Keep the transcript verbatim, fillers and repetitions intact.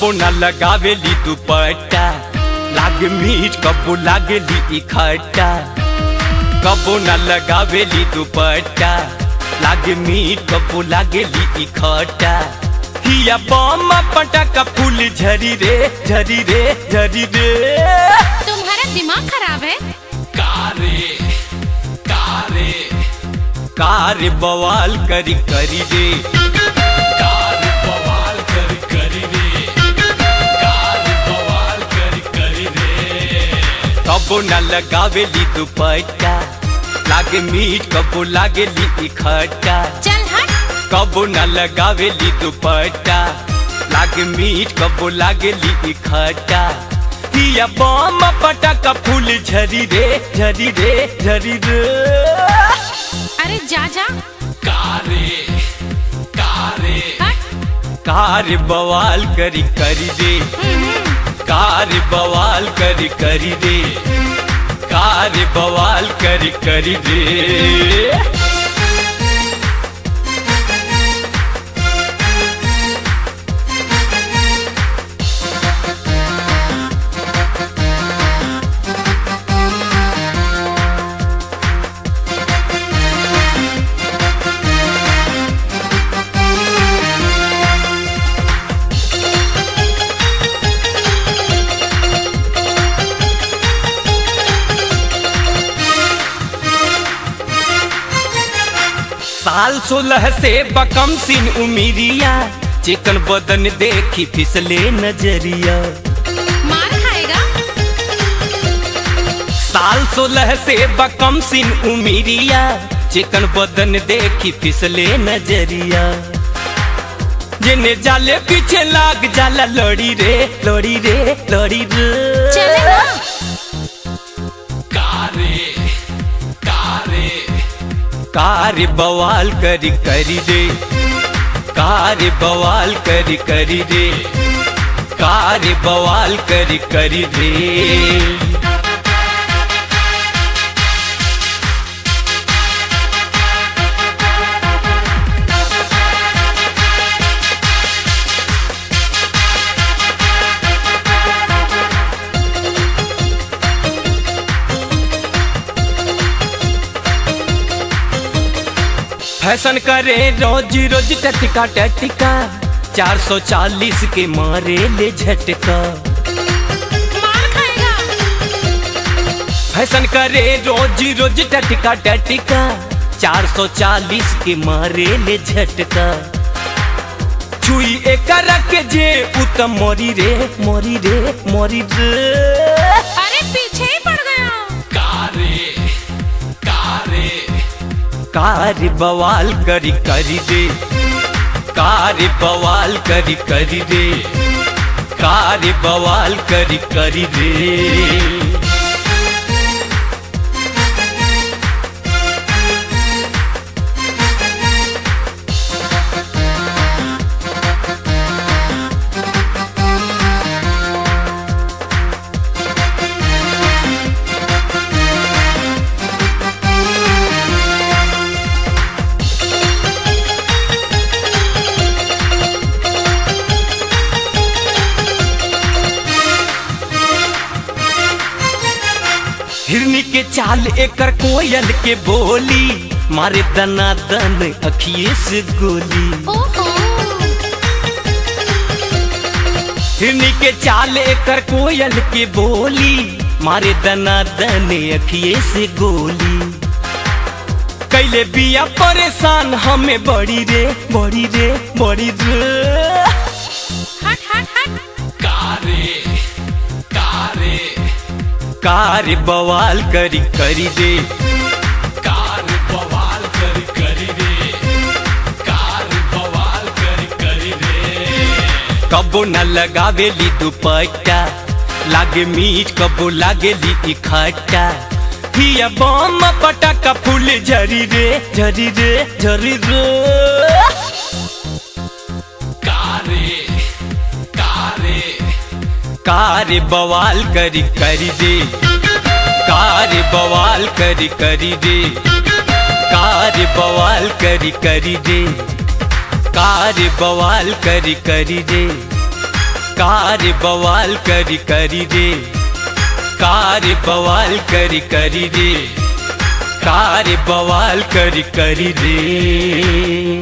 कबो न लगावेली दुपट्टा, लागे मीठ कबो लागेली इखट्टा। कबो न लगावेली दुपट्टा, लागे मीठ कबो लागेली इखट्टा। हिया बम पटाखा फूल झरी रे झरी रे झरी रे। तुम्हारा दिमाग खराब है? कारे कारे कारे बवाल करी करी रे, कारे बवाल करी करी रे, कारे बवाल करी करी रे। कबो न लगावेली दुपट्टा, लागे मीठ कबो लागेली इखट्टा। चल हट। कबो न लगावेली दुपट्टा, लागे मीठ कबो लागेली इखट्टा। हिया बम पटाखा फूल झरी रे झरी रे झरी रे। अरे जा जा। कारे कारे हट। कारे बवाल करी करी रे, कारे बवाल करी करी रे, कारे बवाल करी करी रे। साल सोलह से बकम सिन उमिरिया, चिकन बदन देखी फिसले नजरिया। मार खाएगा। साल सोलह से बकम सिन उमिरिया, चिकन बदन देखी फिसले नजरिया। जिने जाले पीछे लाग जाला लड़ी रे लड़ी रे लड़ी रे। चले ना। कारे कारे कारे बवाल करी करी रे, कारे बवाल करी करी रे, कारे बवाल करी करी रे। फैशन करे रोज रोज टटका टटका, चार सौ चालीस के मारे ले झटका। मार खाएगा। फैशन करे रोज रोज टटका टटका, चार सौ चालीस के मारे ले झटका। छुई एक के जे उतम मोरी रे मोरी रे मोरी रे। अरे पीछे ही पड़ गया। कारे कारे कारे बवाल करी करी रे, कारे बवाल करी करी रे, कारे बवाल करी करी रे। हिरनी के चाल एकर कोयल के बोली, मारे दना दन अखिए से गोली। ओहो। हिरनी के चाल एकर कोयल के बोली, मारे दना दन अखिए से गोली। कैले बिया परेशान हमें बड़ी रे बड़ी रे बड़ी रे। हट हट हट। कारे कारे कारे बवाल करी करी रे, कारे बवाल करी करी रे, कारे बवाल करी करी रे। कबो न लगावेली दुपट्टा, लागे मीठ कबो लागेली इखट्टा। हिया बम पटाखा फूल झरी रे झरी रे झरी रे। कारे कारे कारे बवाल करी करी रे, कारे बवाल करी करी रे, कारे बवाल करी करी रे, कारे बवाल करी करी रे, कार बवाल करी करी रे, कार बवाल करी करी रे, कार बवाल करी करी रे।